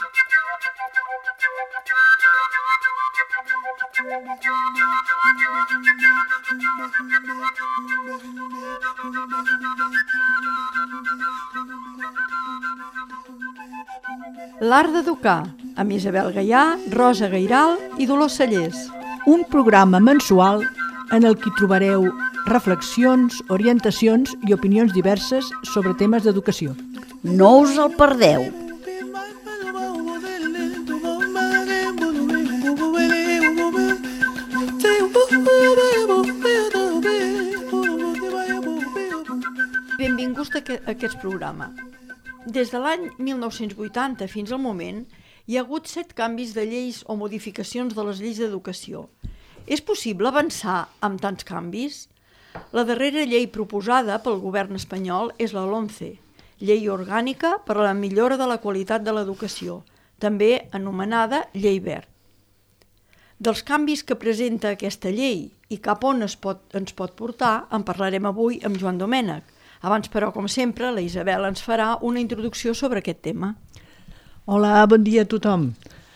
L'art d'educar, amb Isabel Gaià, Rosa Gairal i Dolors Cellers. Un programa mensual en el que trobareu reflexions, orientacions i opinions diverses sobre temes d'educació. No us el perdeu. Benvinguts a aquest programa. Des de l'any 1980 fins al moment, hi ha hagut 7 canvis de lleis o modificacions de les lleis d'educació. És possible avançar amb tants canvis? La darrera llei proposada pel govern espanyol és la LOMCE, Llei Orgànica per a la Millora de la Qualitat de l'Educació, també anomenada Llei Wert. Dels canvis que presenta aquesta llei i cap on ens pot portar en parlarem avui amb Joan Domènech. Abans, però, com sempre, la Isabel ens farà una introducció sobre aquest tema. Hola, bon dia a tothom.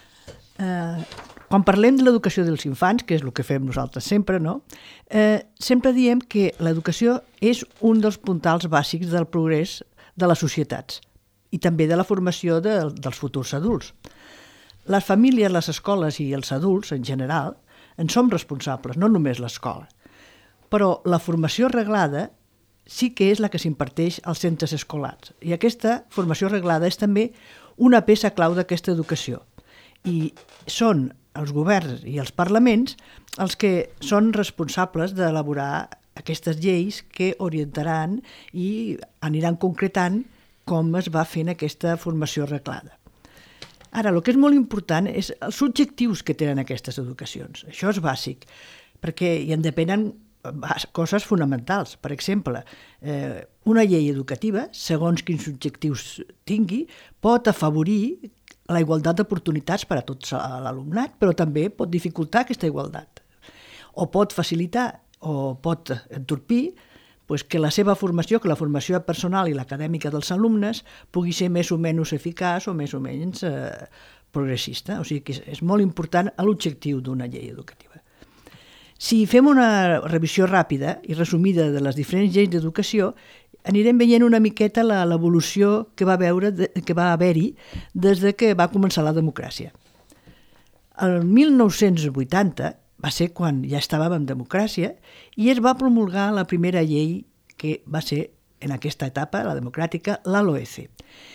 Quan parlem de l'educació dels infants, que és el que fem nosaltres sempre, no? Sempre diem que l'educació és un dels puntals bàsics del progrés de les societats i també de la formació dels futurs adults. Les famílies, les escoles i els adults, en general, en som responsables, no només l'escola. Però la formació reglada sí que és la que s'imparteix als centres escolars. I aquesta formació reglada és també una peça clau d'aquesta educació. I són els governs i els parlaments els que són responsables d'elaborar aquestes lleis que orientaran i aniran concretant com es va fent aquesta formació reglada. Ara, el que és molt important és els objectius que tenen aquestes educacions. Això és bàsic, perquè hi en depenen coses fonamentals. Per exemple, una llei educativa, segons quins objectius tingui, pot afavorir la igualtat d'oportunitats per a tots l'alumnat, però també pot dificultar aquesta igualtat. O pot facilitar o pot entorpir que la seva formació, que la formació personal i l'acadèmica dels alumnes pugui ser més o menys eficaç o més o menys progressista. O sigui que és molt important l'objectiu d'una llei educativa. Si fem una revisió ràpida i resumida de les diferents lleis d'educació, anirem veient una miqueta l'evolució que va haver-hi des que va començar la democràcia. El 1980 va ser quan ja estàvem en democràcia i es va promulgar la primera llei que va ser en aquesta etapa, la democràtica, la LOECE.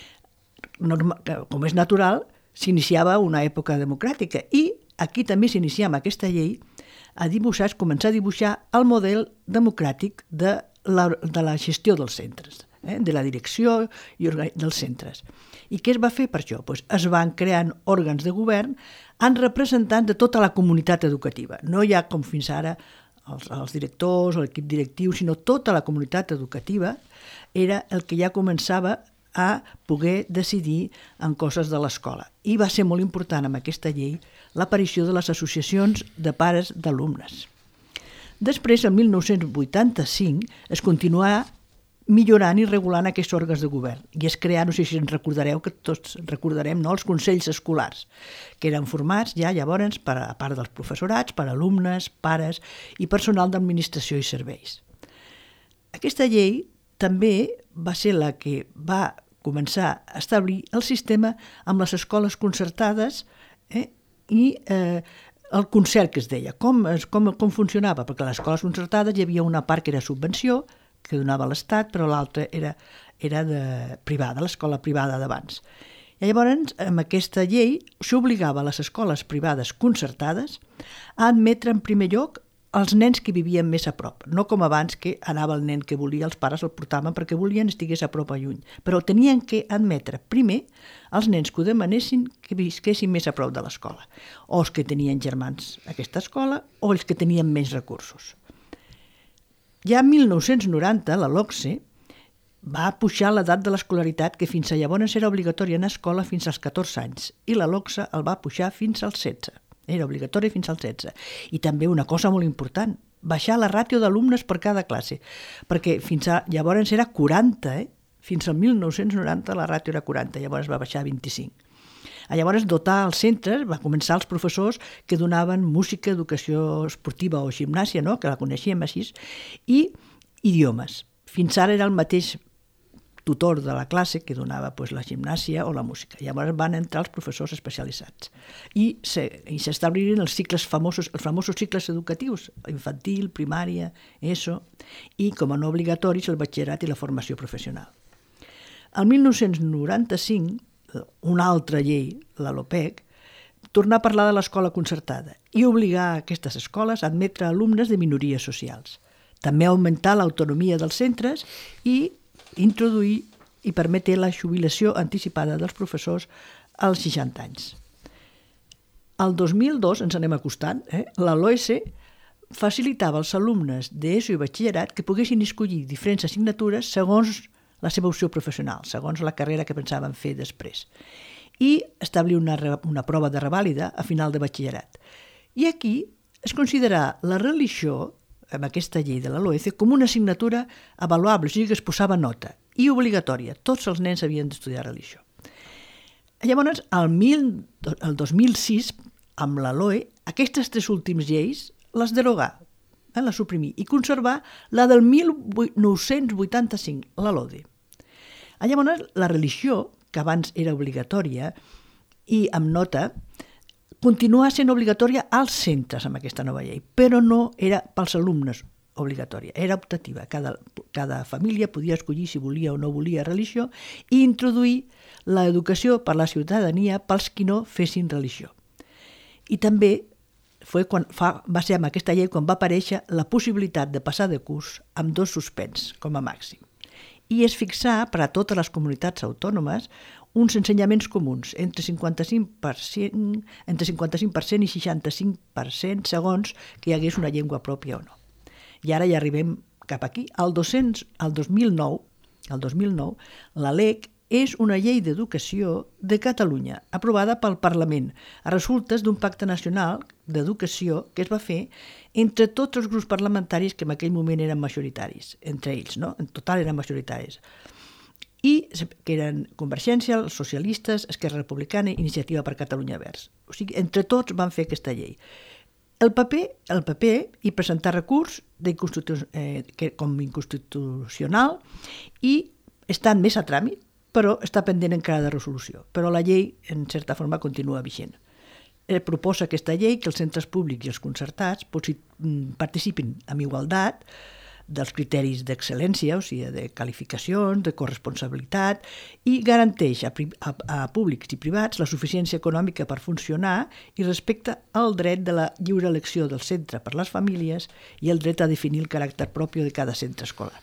Com és natural, s'iniciava una època democràtica i aquí també s'iniciava aquesta llei a començar a dibuixar el model democràtic de la gestió dels centres, de la direcció dels centres. I què es va fer per això? Es van creant òrgans de govern amb representants de tota la comunitat educativa. No hi ha com fins ara els directors o l'equip directiu, sinó tota la comunitat educativa era el que ja començava a poder decidir en coses de l'escola. I va ser molt important amb aquesta llei l'aparició de les associacions de pares d'alumnes. Després, el 1985, es continuà millorant i regulant aquests òrgans de govern i es creà, no sé si ens recordareu, que tots recordarem, els consells escolars, que eren formats ja llavors a part dels professorats, per alumnes, pares i personal d'administració i serveis. Aquesta llei també va ser la que va començar a establir el sistema amb les escoles concertades i el concert que es deia. Com funcionava? Perquè a les escoles concertades hi havia una part que era subvenció, que donava l'Estat, però l'altra era privada, l'escola privada d'abans. I llavors, amb aquesta llei, s'obligava a les escoles privades concertades a admetre en primer lloc els nens que vivien més a prop, no com abans que anava el nen que volia, els pares el portaven perquè volien estigués a prop o lluny, però tenien que admetre primer els nens que ho demanessin que visquessin més a prop de l'escola, o els que tenien germans a aquesta escola o els que tenien menys recursos. Ja en 1990 la LOCSE va pujar l'edat de l'escolaritat, que fins a llavors era obligatòria anar a escola fins als 14 anys, i la LOCSE el va pujar fins als 16. Era obligatori fins als 16. I també una cosa molt important, baixar la ràtio d'alumnes per cada classe, perquè fins a llavors era 40, Fins al 1990 la ràtio era 40, llavors va baixar a 25. Llavors, dotar els centres, va començar els professors que donaven música, educació esportiva o gimnàsia, no? Que la coneixíem així, i idiomes. Fins ara era el mateix tutor de la classe que donava la gimnàsia o la música. Llavors van entrar els professors especialitzats i s'establiren els famosos cicles educatius, infantil, primària, ESO, i com a no obligatoris el batxillerat i la formació professional. El 1995, una altra llei, la LOPEC, tornà a parlar de l'escola concertada i obligar aquestes escoles a admetre alumnes de minories socials. També augmentar l'autonomia dels centres i introduir i permetre la jubilació anticipada dels professors als 60 anys. El 2002, ens anem acostant, la LOESE facilitava als alumnes d'ESO i batxillerat que poguessin escollir diferents assignatures segons la seva opció professional, segons la carrera que pensaven fer després, i establir una prova de revàlida a final de batxillerat. I aquí es considera la religió, amb aquesta llei de la LOESE, com una assignatura avaluable, o sigui que es posava nota, i obligatòria. Tots els nens havien d'estudiar religió. Llavors, el 2006, amb la LOE, aquestes 3 últimes lleis les derogà, les suprimí, i conservar la del 1985, la LODE. Llavors, la religió, que abans era obligatòria i amb nota, continua sent obligatòria als centres amb aquesta nova llei, però no era pels alumnes obligatòria, era optativa. Cada família podia escollir si volia o no volia religió i introduir l'educació per la ciutadania pels qui no fessin religió. I també va ser amb aquesta llei quan va aparèixer la possibilitat de passar de curs amb 2 suspens com a màxim. I es fixà per a totes les comunitats autònomes uns ensenyaments comuns, entre 55% i 65% segons que hi hagués una llengua pròpia o no. I ara ja arribem cap aquí. El 2009, la LEC és una llei d'educació de Catalunya, aprovada pel Parlament, a resultes d'un pacte nacional d'educació que es va fer entre tots els grups parlamentaris que en aquell moment eren majoritaris, entre ells, no? En total eren majoritaris. I que eren Convergència, els socialistes, Esquerra Republicana i Iniciativa per Catalunya Verds. O sigui, entre tots van fer aquesta llei. El PP hi presentà recurs com inconstitucional i està més a tràmit, però està pendent encara de resolució. Però la llei, en certa forma, continua vigent. Proposa aquesta llei que els centres públics i els concertats participin amb igualtat dels criteris d'excel·lència, o sigui, de qualificacions, de corresponsabilitat, i garanteix a públics i privats la suficiència econòmica per funcionar i respecta al dret de la lliure elecció del centre per les famílies i el dret a definir el caràcter propi de cada centre escolar.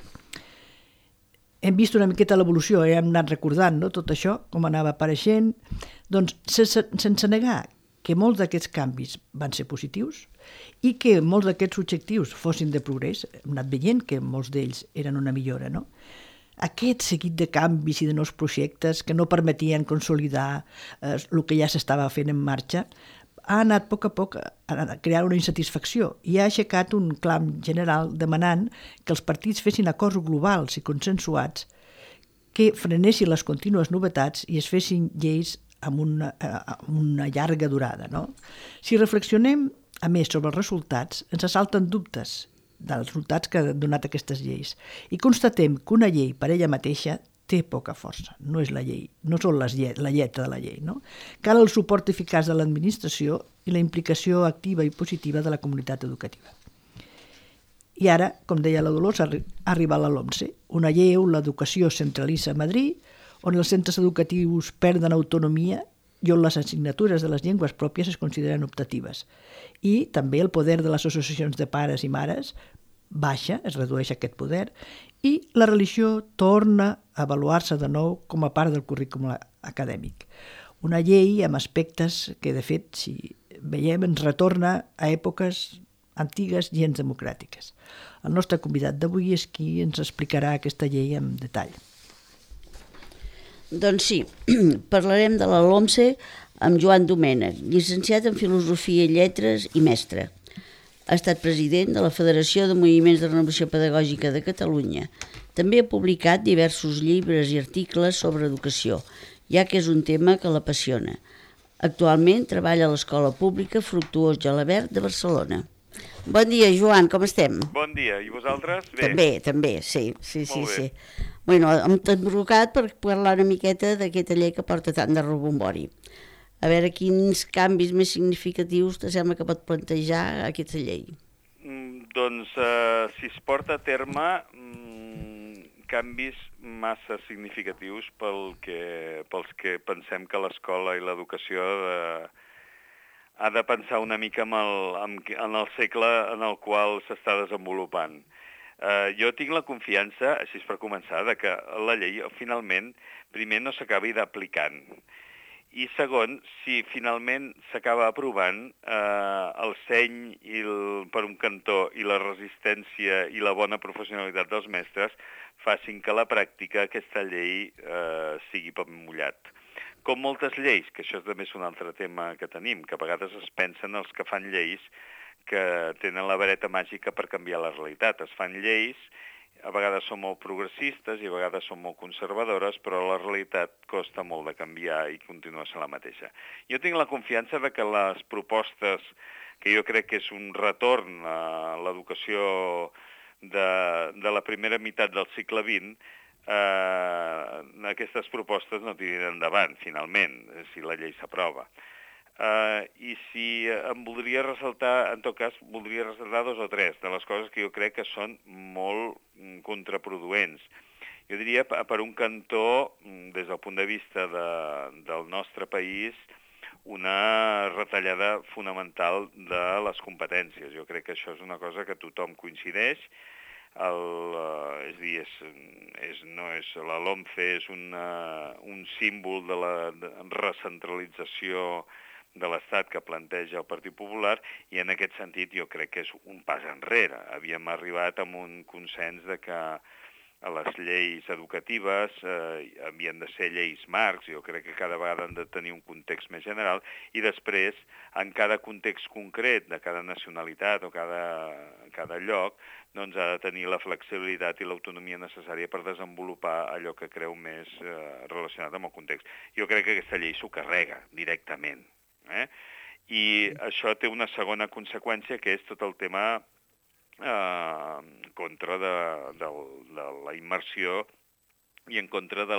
Hem vist una miqueta l'evolució, hem anat recordant, no, tot això, com anava apareixent, doncs sense negar que molts d'aquests canvis van ser positius i que molts d'aquests objectius fossin de progrés, hem anat veient que molts d'ells eren una millora, no? Aquest seguit de canvis i de nous projectes que no permetien consolidar el que ja s'estava fent en marxa ha anat a poc a crear una insatisfacció i ha aixecat un clam general demanant que els partits fessin acords globals i consensuats que frenessin les contínues novetats i es fessin lleis amb una llarga durada, no? Si reflexionem, a més, sobre els resultats, ens assalten dubtes dels resultats que han donat aquestes lleis i constatem que una llei per ella mateixa té poca força, no és la llei, no són la lletra de la llei, no? Cal el suport eficaç de l'administració i la implicació activa i positiva de la comunitat educativa. I ara, com deia la Dolors, arriba la LOMSE, una llei on l'educació es centralitza a Madrid, on els centres educatius perden autonomia i on les assignatures de les llengües pròpies es consideren optatives. I també el poder de les associacions de pares i mares baixa, es redueix aquest poder, i la religió torna a avaluar-se de nou com a part del currículum acadèmic. Una llei amb aspectes que, de fet, si veiem, ens retorna a èpoques antigues gens democràtiques. El nostre convidat d'avui és qui ens explicarà aquesta llei en detall. Doncs sí, parlarem de la LOMSE amb Joan Domènech, llicenciat en Filosofia i Lletres i mestre. Ha estat president de la Federació de Moviments de Renovació Pedagògica de Catalunya. També ha publicat diversos llibres i articles sobre educació ja que és un tema que l'apassiona. Actualment treballa a l'Escola Pública Fructuós Gelabert de Barcelona. Bon dia, Joan, com estem? Bon dia, i vosaltres? Bé. També, sí. Molt bé. Bueno, hem t'embrocat per parlar una miqueta d'aquesta llei que porta tant de rebombori. A veure, quins canvis més significatius te sembla que pot plantejar aquesta llei? Doncs, si es porta a terme, canvis massa significatius pels que pensem que l'escola i l'educació ha de pensar una mica en el segle en el qual s'està desenvolupant. Jo tinc la confiança, així per començar, de que la llei finalment, primer, no s'acabi d'aplicant. I segon, si finalment s'acaba aprovant, el seny per un cantó i la resistència i la bona professionalitat dels mestres facin que a la pràctica aquesta llei sigui paper mullat. Com moltes lleis, que això també és un altre tema que tenim, que a vegades es pensen els que fan lleis que tenen la vareta màgica per canviar la realitat. Es fan lleis, a vegades són molt progressistes i a vegades són molt conservadores, però la realitat costa molt de canviar i continua sent la mateixa. Jo tinc la confiança de que les propostes, que jo crec que és un retorn a l'educació de la primera meitat del segle XX, aquestes propostes no tirin endavant, finalment, si la llei s'aprova. I si em voldria ressaltar, en tot cas, voldria ressaltar 2 o 3 de les coses que jo crec que són molt contraproduents. Jo diria, per un cantó, des del punt de vista del nostre país, una retallada fonamental de les competències. Jo crec que això és una cosa que tothom coincideix. La LOMCE és un símbol de la recentralització de l'Estat que planteja el Partit Popular i en aquest sentit jo crec que és un pas enrere. Havíem arribat a un consens de que les lleis educatives havien de ser lleis marcs, jo crec que cada vegada han de tenir un context més general i després, en cada context concret de cada nacionalitat o cada lloc, doncs ha de tenir la flexibilitat i l'autonomia necessària per desenvolupar allò que creu més relacionat amb el context. Jo crec que aquesta llei s'ho carrega directament. I això té una segona conseqüència, que és tot el tema en contra de la immersió i en contra de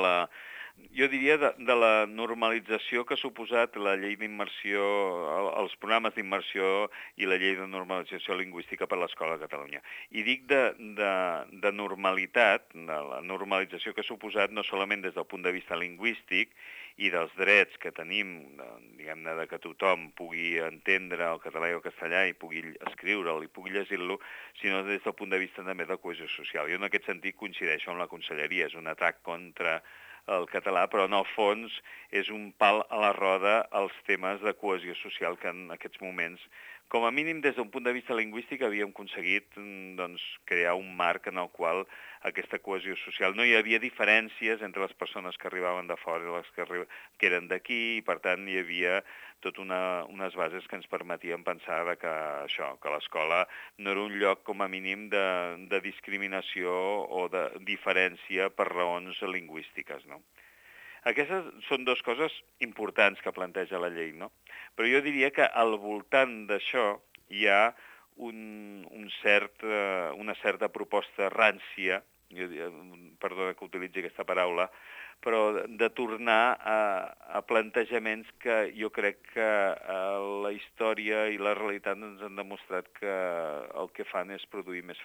la normalització que ha suposat la llei d'immersió, els programes d'immersió i la llei de normalització lingüística per l'Escola de Catalunya. I dic de normalitat, de la normalització que ha suposat no solament des del punt de vista lingüístic i dels drets que tenim, diguem-ne, de que tothom pugui entendre el català i el castellà i pugui escriure'l i pugui llegir-lo, sinó des del punt de vista també de cohesió social. Jo en aquest sentit coincideixo amb la conselleria, és un atac contra el català, però en el fons és un pal a la roda als temes de cohesió social que en aquests moments, com a mínim des d'un punt de vista lingüístic, havíem aconseguit crear un marc en el qual aquesta cohesió social no hi havia diferències entre les persones que arribaven de fora i les que eren d'aquí, i per tant hi havia tot unes bases que ens permetien pensar que l'escola no era un lloc com a mínim de discriminació o de diferència per raons lingüístiques, no? Aquestes són 2 coses importants que planteja la llei, no? Però jo diria que al voltant d'això hi ha una certa proposta rància, perdona que utilitzi aquesta paraula, però de tornar a plantejaments que jo crec que la història i la realitat ens han demostrat que el que fan és produir més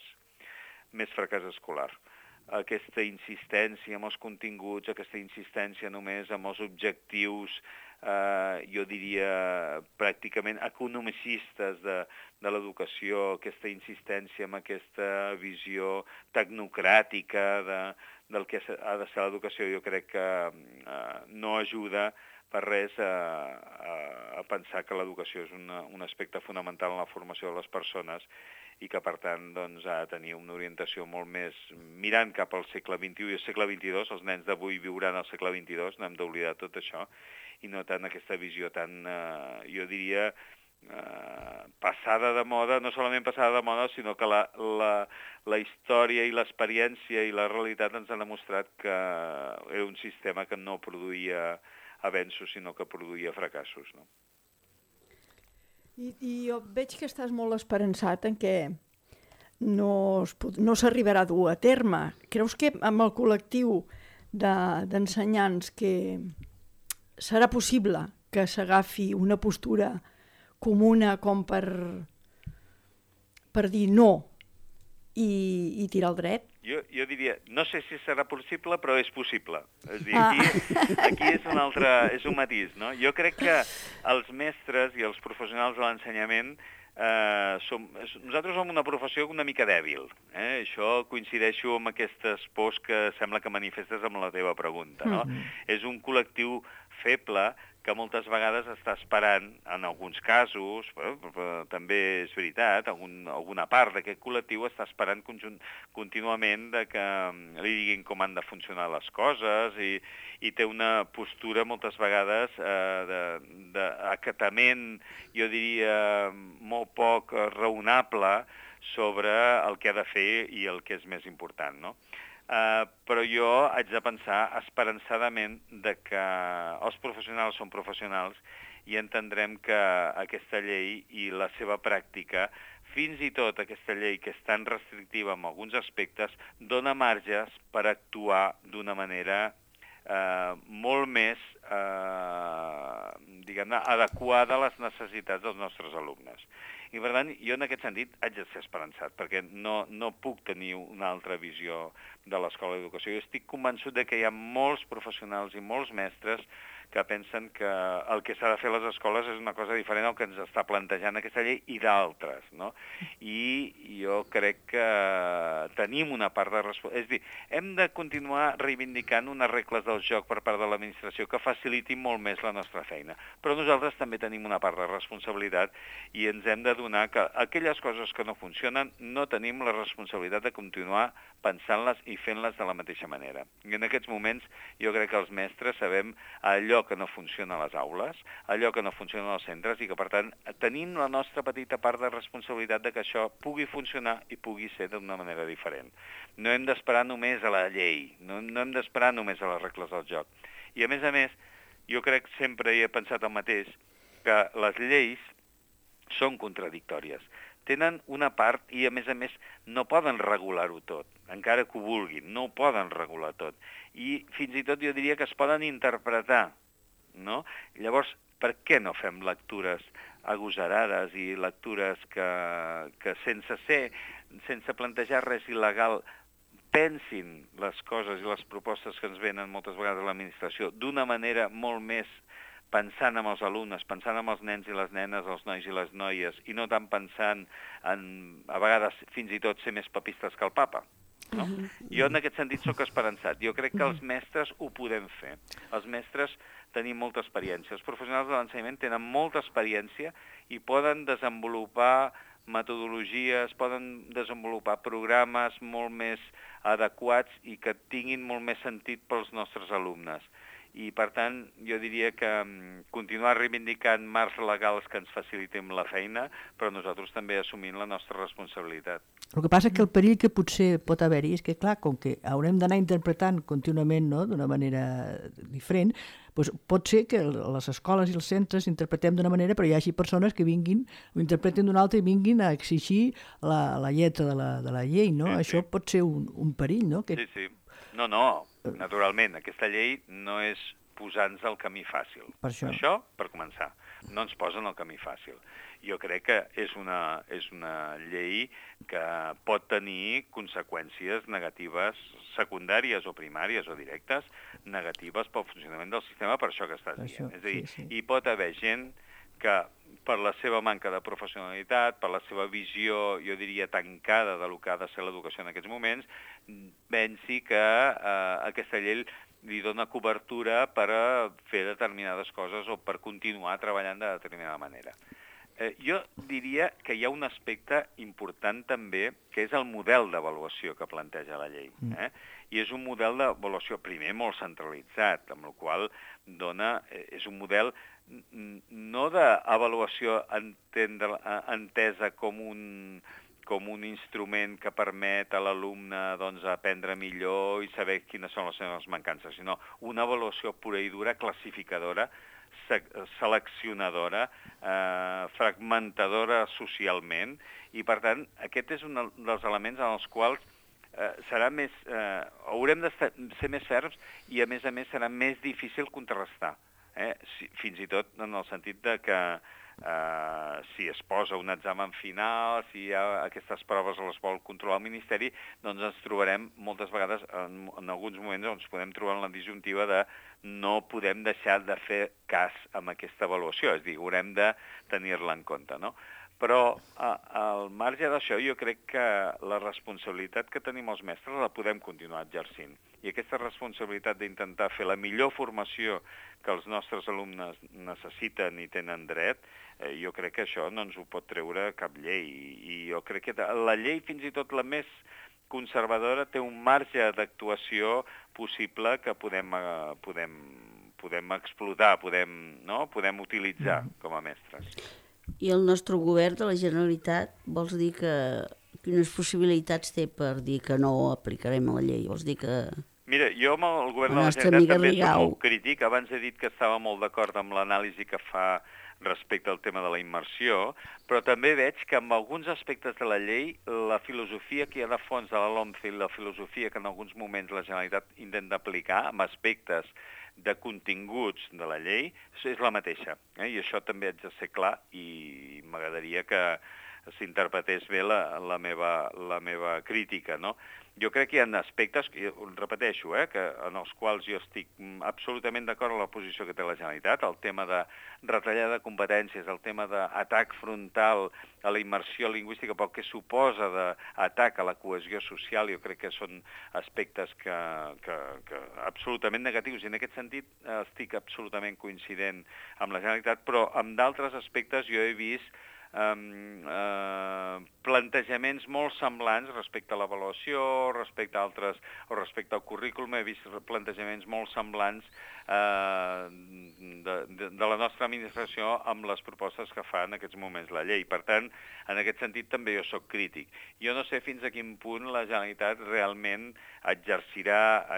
fracàs escolar. Aquesta insistència amb els continguts, aquesta insistència només amb els objectius, jo diria pràcticament economicistes de l'educació, aquesta insistència amb aquesta visió tecnocràtica del que ha de ser l'educació, jo crec que no ajuda per res a pensar que l'educació és un aspecte fonamental en la formació de les persones i que, per tant, doncs, ha de tenir una orientació molt més mirant cap al segle XXI i al segle XXII. Els nens d'avui viuran al segle XXII, no hem d'oblidar tot això, i no tant aquesta visió tan, jo diria, passada de moda, no solament passada de moda, sinó que la història i l'experiència i la realitat ens han demostrat que era un sistema que no produïa avenços, sinó que produïa fracassos, no? I jo veig que estàs molt esperançat en què no s'arribarà a dur a terme. Creus que amb el col·lectiu d'ensenyants que serà possible que s'agafi una postura comuna com per dir no i tirar el dret? Jo diria, no sé si serà possible, però és possible. És a dir, aquí és un matís, no? Jo crec que els mestres i els professionals de l'ensenyament nosaltres som una professió una mica dèbil. Això coincideixo amb aquestes pors que sembla que manifestes amb la teva pregunta, no? És un col·lectiu feble que moltes vegades està esperant, en alguns casos, però també és veritat, alguna part d'aquest col·lectiu està esperant contínuament que li diguin com han de funcionar les coses i té una postura moltes vegades d'acatament, jo diria, molt poc raonable sobre el que ha de fer i el que és més important, no? Però jo haig de pensar esperançadament de que els professionals són professionals i entendrem que aquesta llei i la seva pràctica, fins i tot aquesta llei que és tan restrictiva en alguns aspectes, dona marges per actuar d'una manera molt més diguem-ne, adequada a les necessitats dels nostres alumnes. I per tant, jo en aquest sentit haig de ser esperançat, perquè no puc tenir una altra visió de l'Escola d'Educació. Jo estic convençut de que hi ha molts professionals i molts mestres que pensen que el que s'ha de fer a les escoles és una cosa diferent al que ens està plantejant aquesta llei i d'altres, no? I jo crec que tenim una part de responsabilitat. És a dir, hem de continuar reivindicant unes regles del joc per part de l'administració que facilitin molt més la nostra feina. Però nosaltres també tenim una part de responsabilitat i ens hem de donar que aquelles coses que no funcionen no tenim la responsabilitat de continuar pensant-les i fent-les de la mateixa manera. I en aquests moments jo crec que els mestres sabem allò que no funciona a les aules, allò que no funciona als centres i que, per tant, tenim la nostra petita part de responsabilitat de que això pugui funcionar i pugui ser d'una manera diferent. No hem d'esperar només a la llei, no hem d'esperar només a les regles del joc. I, a més, jo crec, sempre he pensat el mateix, que les lleis són contradictòries. Tenen una part i, a més, no poden regular-ho tot, encara que ho vulguin, no ho poden regular tot. I fins i tot jo diria que es poden interpretar, no? Llavors, per què no fem lectures agosarades i lectures que sense plantejar res il·legal, pensin les coses i les propostes que ens venen moltes vegades a l'administració d'una manera molt més pensant en els alumnes, pensant en els nens i les nenes, els nois i les noies, i no tant pensant en, a vegades, fins i tot ser més papistes que el papa. No? Jo en aquest sentit sóc esperançat. Jo crec que els mestres ho podem fer. Els mestres tenim molta experiència. Els professionals de l'ensenyament tenen molta experiència i poden desenvolupar metodologies, poden desenvolupar programes molt més adequats i que tinguin molt més sentit pels nostres alumnes. I, per tant, jo diria que continuar reivindicant marcs legals que ens facilitin la feina, però nosaltres també assumint la nostra responsabilitat. El que passa és que el perill que potser pot haver-hi és que, clar, com que haurem d'anar interpretant contínuament, no?, d'una manera diferent, doncs pot ser que les escoles i els centres interpretem d'una manera, però hi hagi persones que vinguin, ho interpreten d'una altra i vinguin a exigir la lletra de la llei, no? Sí, això pot ser un perill, no? Que... Sí. No, naturalment, aquesta llei no és posar-nos al camí fàcil. Per això, per començar, no ens posen al camí fàcil. Jo crec que és una llei que pot tenir conseqüències negatives secundàries o primàries o directes, negatives pel funcionament del sistema, per això que estàs dient. És a dir, hi pot haver gent que per la seva manca de professionalitat, per la seva visió, jo diria, tancada del que ha de ser l'educació en aquests moments, pensi que aquesta llei li dona cobertura per fer determinades coses o per continuar treballant de determinada manera. Jo diria que hi ha un aspecte important també, que és el model d'avaluació que planteja la llei. I és un model d'avaluació, primer, molt centralitzat, amb el qual és un model no d'avaluació entesa com un instrument que permet a l'alumne aprendre millor i saber quines són les seves mancances, sinó una avaluació pura i dura, classificadora, seleccionadora, fragmentadora socialment, i per tant aquest és un dels elements en els quals haurem de ser més ferms i a més serà més difícil contrarrestar, fins i tot en el sentit de que si es posa un examen final, si hi ha aquestes proves les vol controlar el Ministeri, doncs ens trobarem moltes vegades, en alguns moments ens podem trobar en la disjuntiva de no podem deixar de fer cas amb aquesta avaluació, és a dir, haurem de tenir-la en compte, no? Però al marge d'això jo crec que la responsabilitat que tenim els mestres la podem continuar exercint. I aquesta responsabilitat d'intentar fer la millor formació que els nostres alumnes necessiten i tenen dret, jo crec que això no ens ho pot treure cap llei. I jo crec que la llei, fins i tot la més conservadora, té un marge d'actuació possible que podem explotar, podem utilitzar com a mestres. I el nostre govern de la Generalitat, vols dir que quines possibilitats té per dir que no aplicarem la llei? Vols dir que... Mira, jo amb el govern de la Generalitat també soc molt crític. Abans he dit que estava molt d'acord amb l'anàlisi que fa respecte al tema de la immersió, però també veig que en alguns aspectes de la llei la filosofia que hi ha de fons de la LOMCE i la filosofia que en alguns moments la Generalitat intenta aplicar amb aspectes de continguts de la llei és la mateixa. I això també haig de ser clar i m'agradaria que s'interpretés bé la meva crítica, no? Jo crec que hi ha aspectes, repeteixo, que en els quals jo estic absolutament d'acord amb la posició que té la Generalitat, el tema de retallada de competències, el tema d'atac frontal a la immersió lingüística, pel que suposa d'atac a la cohesió social, jo crec que són aspectes que absolutament negatius, i en aquest sentit estic absolutament coincident amb la Generalitat, però amb d'altres aspectes jo he vist plantejaments molt semblants respecte a l'avaluació, respecte a altres, o respecte al currículum, he vist plantejaments molt semblants de la nostra administració amb les propostes que fa en aquests moments la llei. Per tant, en aquest sentit també jo soc crític. Jo no sé fins a quin punt la Generalitat realment exercirà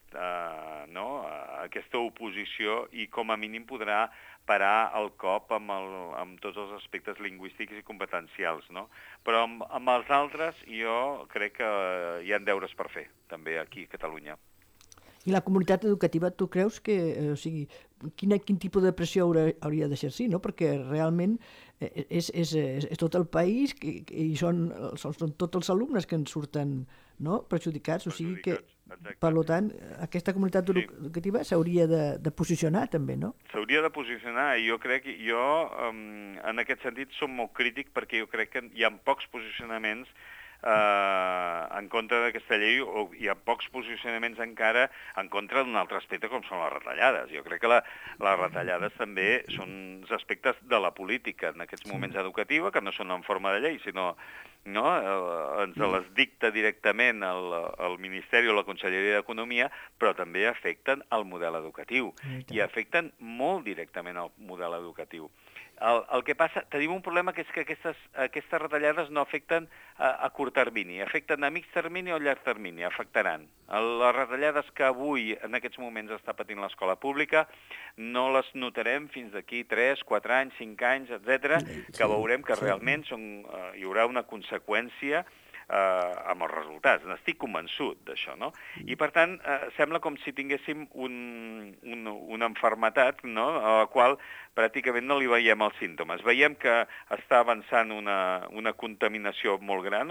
aquesta oposició i com a mínim podrà parar el cop amb tots els aspectes lingüístics i competencials, no? Però amb els altres jo crec que hi ha deures per fer, també aquí a Catalunya. I la comunitat educativa, tu creus que, quin tipus de pressió hauria d'exercir, no? Perquè realment és tot el país i són tots els alumnes que en surten perjudicats, o sigui que, per tant, aquesta comunitat educativa s'hauria de posicionar també, no? S'hauria de posicionar, i jo crec que en aquest sentit som molt crític perquè jo crec que hi ha pocs posicionaments en contra d'aquesta llei, o hi ha pocs posicionaments encara en contra d'un altre aspecte com són les retallades. Jo crec que les retallades també són aspectes de la política en aquests moments educativa, que no són en forma de llei, sinó ens les dicta directament el Ministeri o la Conselleria d'Economia, però també afecten el model educatiu i afecten molt directament el model educatiu. El que passa, tenim un problema que és que aquestes retallades no afecten a curt termini, afecten a mig termini o a llarg termini, afectaran. Les retallades que avui, en aquests moments, està patint l'escola pública, no les notarem fins d'aquí 3, 4 anys, 5 anys, etc., que veurem que realment hi haurà una conseqüència amb els resultats. N'estic convençut d'això, no? I, per tant, sembla com si tinguéssim una malaltia, no?, a la qual pràcticament no li veiem els símptomes. Veiem que està avançant una contaminació molt gran,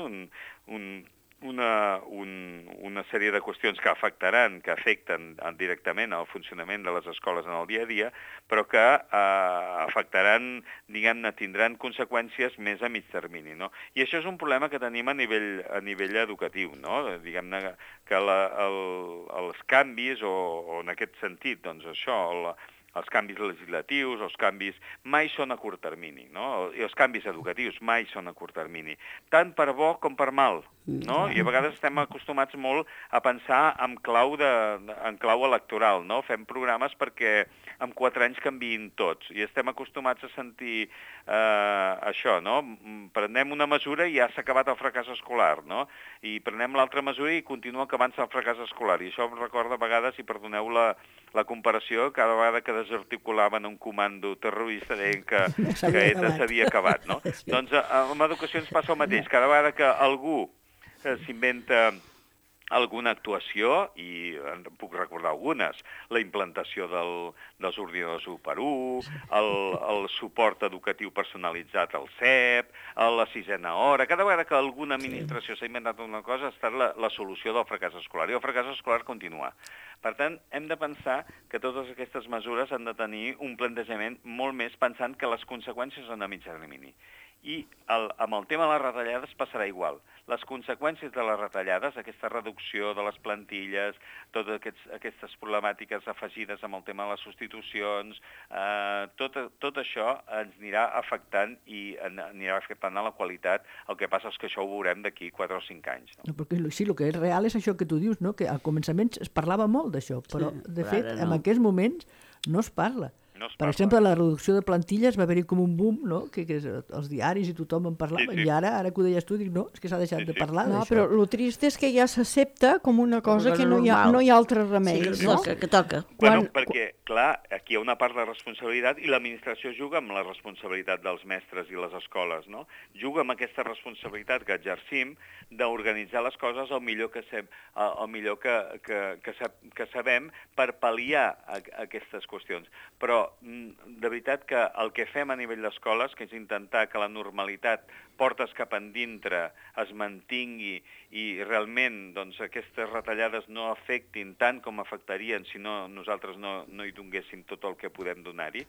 una sèrie de qüestions que afecten directament el funcionament de les escoles en el dia a dia, però que afectaran, diguem-ne, tindran conseqüències més a mig termini, no? I això és un problema que tenim a nivell educatiu, no? Diguem-ne que els canvis, o en aquest sentit, doncs això, els canvis legislatius, els canvis mai són a curt termini, no? I els canvis educatius mai són a curt termini, tant per bo com per mal, no? I a vegades estem acostumats molt a pensar en clau electoral, no? Fem programes perquè en 4 anys canviïn tots, i estem acostumats a sentir això, no? Prenem una mesura i ja s'ha acabat el fracàs escolar, no? I prenem l'altra mesura i continua acabant-se el fracàs escolar. I això em recorda a vegades, i perdoneu la comparació, cada vegada que desarticulaven un comando terrorista deien que ETA s'havia acabat, no? Doncs amb educació ens passa el mateix. Cada vegada que algú s'inventa alguna actuació, i en puc recordar algunes, la implantació dels ordinadors 1x1, el suport educatiu personalitzat al CEP, la 6a hora, cada vegada que alguna administració s'ha inventat una cosa ha estat la solució del fracàs escolar, i el fracàs escolar continua. Per tant, hem de pensar que totes aquestes mesures han de tenir un plantejament molt més pensant que les conseqüències són a mitjà termini. I amb el tema de les retallades passarà igual. Les conseqüències de les retallades, aquesta reducció de les plantilles, totes aquestes problemàtiques afegides amb el tema de les substitucions, tot això ens anirà afectant i anirà afectant a la qualitat. El que passa és que això ho veurem d'aquí 4 o 5 anys. No, perquè sí, el que és real és això que tu dius, no? Que al començament es parlava molt d'això, però de fet en aquests moments no es parla. Per exemple, la reducció de plantilles va haver-hi com un boom, no? Que els diaris i tothom en parlava, i ara que ho deies tu, dic, no, és que s'ha deixat de parlar d'això. Però el trist és que ja s'accepta com una cosa que no hi ha altre remei, no? Que toca. Bueno, perquè, clar, aquí hi ha una part de responsabilitat i l'administració juga amb la responsabilitat dels mestres i les escoles, no? Juga amb aquesta responsabilitat que exercim d'organitzar les coses el millor que sabem per pal·liar aquestes qüestions. Però de veritat que el que fem a nivell d'escoles, que és intentar que la normalitat, portes cap endintre, es mantingui i realment doncs, aquestes retallades no afectin tant com afectarien si no nosaltres no hi donéssim tot el que podem donar-hi,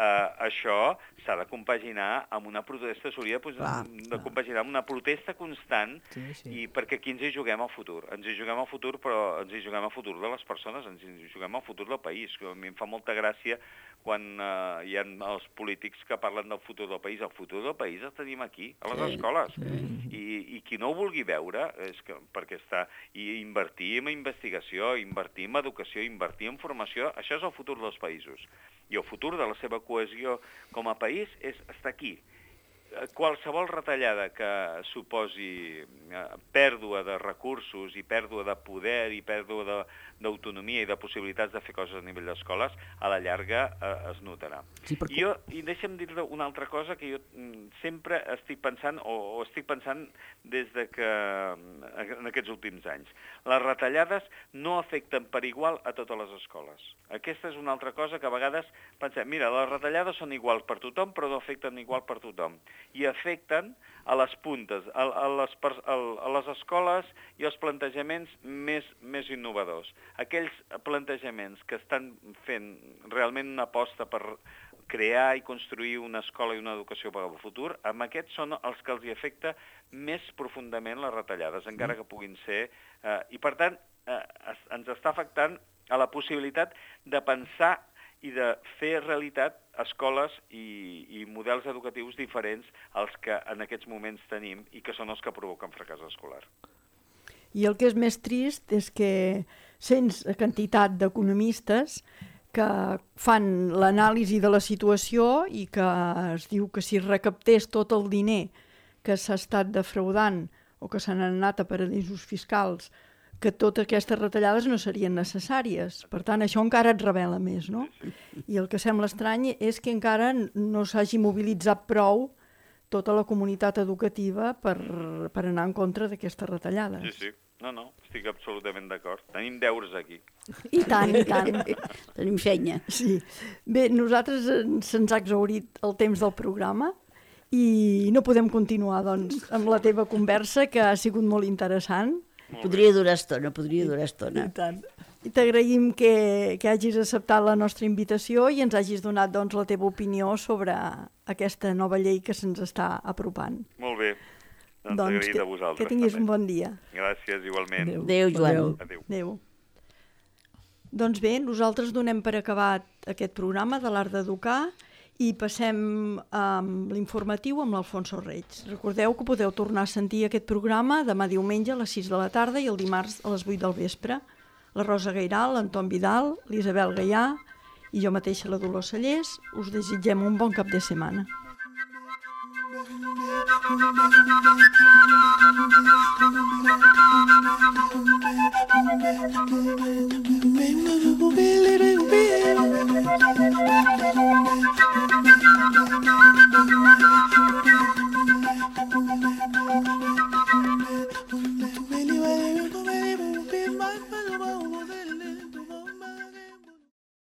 això s'ha de compaginar amb una protesta, s'hauria de compaginar amb una protesta constant, i perquè aquí ens hi juguem el futur. Ens hi juguem el futur, però ens hi juguem el futur de les persones, ens hi juguem el futur del país. A mi em fa molta gràcia quan hi ha els polítics que parlen del futur del país. El futur del país el tenim aquí, a les escoles. I qui no ho vulgui veure, és que perquè està... I invertir en investigació, invertir en educació, invertir en formació, això és el futur dels països. I el futur de la seva cohesió com a país està aquí. Qualsevol retallada que suposi pèrdua de recursos i pèrdua de poder i pèrdua d'autonomia i de possibilitats de fer coses a nivell d'escoles, a la llarga es notarà. I deixa'm dir-te una altra cosa que jo sempre estic pensant, o estic pensant des de que en aquests últims anys. Les retallades no afecten per igual a totes les escoles. Aquesta és una altra cosa que a vegades pensem, mira, les retallades són iguals per tothom, però no afecten igual per tothom. I afecten a les puntes, a les escoles i als plantejaments més innovadors. Aquells plantejaments que estan fent realment una aposta per crear i construir una escola i una educació per al futur, amb aquests són els que els hi afecta més profundament les retallades, encara que puguin ser... I per tant, ens està afectant a la possibilitat de pensar i de fer realitat escoles i models educatius diferents als que en aquests moments tenim i que són els que provoquen fracàs escolar. I el que és més trist és que sents quantitat d'economistes que fan l'anàlisi de la situació i que es diu que si recaptés tot el diner que s'ha estat defraudant o que s'han anat a paradisos fiscals, que totes aquestes retallades no serien necessàries. Per tant, això encara et revela més, no? I el que sembla estrany és que encara no s'hagi mobilitzat prou tota la comunitat educativa per anar en contra d'aquestes retallades. Sí. No, estic absolutament d'acord. Tenim deures aquí. I tant, i tant. Tenim feina. Sí. Bé, nosaltres se'ns ha exhaurit el temps del programa i no podem continuar, doncs, amb la teva conversa, que ha sigut molt interessant. Podria durar estona. I tant. I t'agraïm que hagis acceptat la nostra invitació i ens hagis donat doncs, la teva opinió sobre aquesta nova llei que se'ns està apropant. Molt bé. Doncs agraït a vosaltres. Que tinguis un bon dia. Gràcies, igualment. Adéu, Joan. Adéu. Adéu. Doncs bé, nosaltres donem per acabat aquest programa de l'Art d'Educar i passem amb l'informatiu amb l'Alfonso Reig. Recordeu que podeu tornar a sentir aquest programa demà diumenge a les 6 de la tarda i el dimarts a les 8 del vespre. La Rosa Gairal, l'Anton Vidal, l'Isabel Gaià i jo mateixa, la Dolors Sallés, us desitgem un bon cap de setmana.